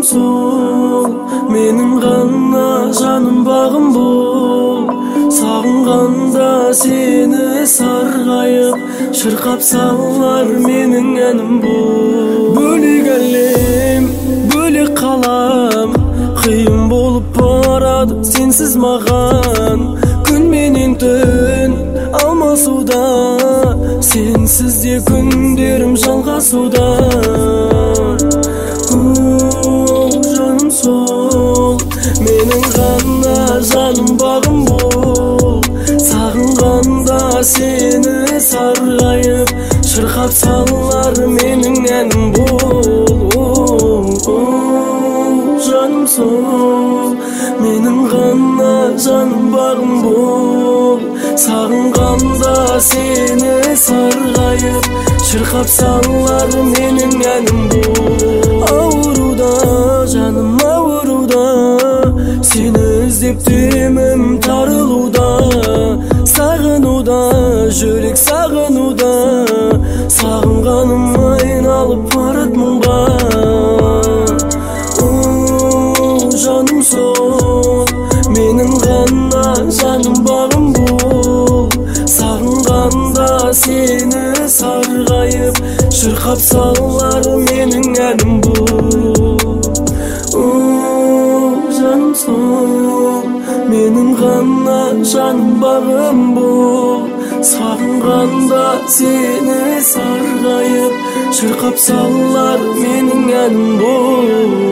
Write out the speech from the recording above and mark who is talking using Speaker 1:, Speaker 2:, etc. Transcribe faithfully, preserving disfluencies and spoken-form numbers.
Speaker 1: сол, менің ғана жаным бағым бол. Сағынғанда сені сарғайып, шырқап салар менің әнім бол. Бөлек әлем, бөлек қалам, қиын болып барады сенсіз маған. Күн менен түн алмасуда, сенсіз де күндерім жалғасуда. Жаным сол, менің ғана жаным бағым бол. Сағынғанда сені сарғайып, шырқап салар менің әнім бол. Жаным сол, менің ғана жаным бағым бол. Сағынғанда сені сарғайып, шырқап салар менің әнім бол. Ауруда, жаным ауруда, сені іздеп демім тарылуда. Сағынуда, жүрек сағынуда, сағынғаным айналып барады мұңға. Жаным сол, менің ғана жаным бағым бол. Сағынғанда сені сарғайып, шырқап салар менің әнім бол. Жаным сол, менің ғана жаным бағым бол. Сағынғанда сені сарғайып, шырқап салар менің әнім бол.